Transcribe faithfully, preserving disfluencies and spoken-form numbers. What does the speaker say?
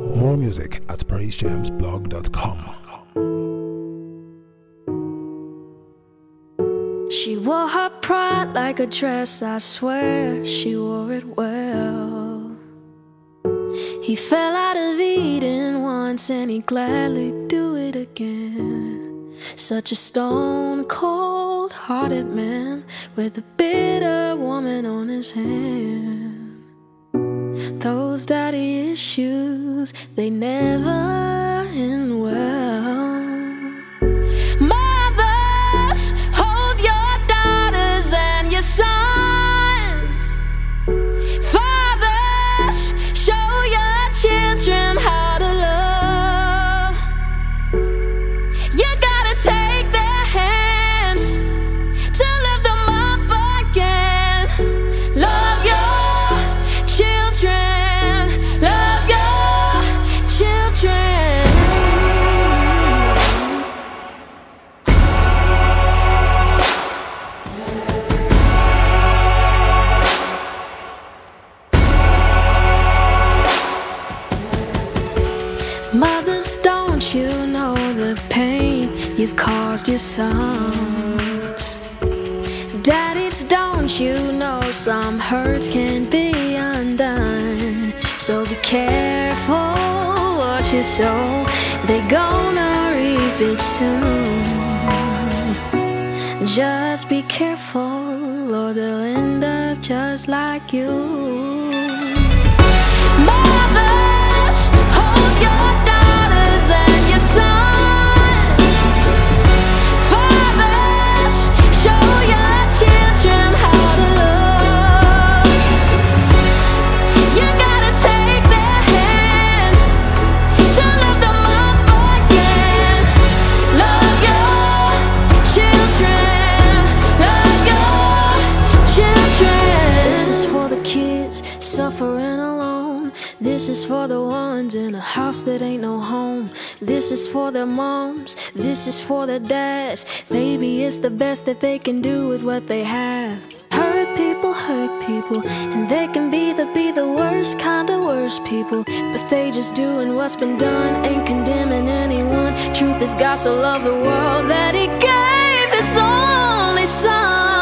More music at praise jams blog dot com. She wore her pride like a dress, I swear she wore it well. He fell out of Eden once and he'd gladly do it again. Such a stone cold hearted man with a bitter woman on his hand. Those daddy issues, they never end well. Mothers, hold your daughters and your sons. Fathers, show your children how to love. You gotta take their hands to lift them up again. Love your children, love your children. Mothers, don't you know the pain you've caused your sons? Daddies, don't you know some hurts can't be undone? So be careful what you sow, they gonna reap it soon. Just be careful or they'll end up just like you. Mothers, hold your daughters and your sons. Fathers, show your children how to love. You gotta take their hands to lift them up again. Love your children, love your children. This is for the kids suffering alone. This is for the ones in a house that ain't no home. This is for their moms, this is for their dads. Maybe it's the best that they can do with what they have. Hurt people hurt people, and they can be the be the worst kind of worst people. But they just doing what's been done, ain't condemning anyone. Truth is God so loved the world that he gave his only son.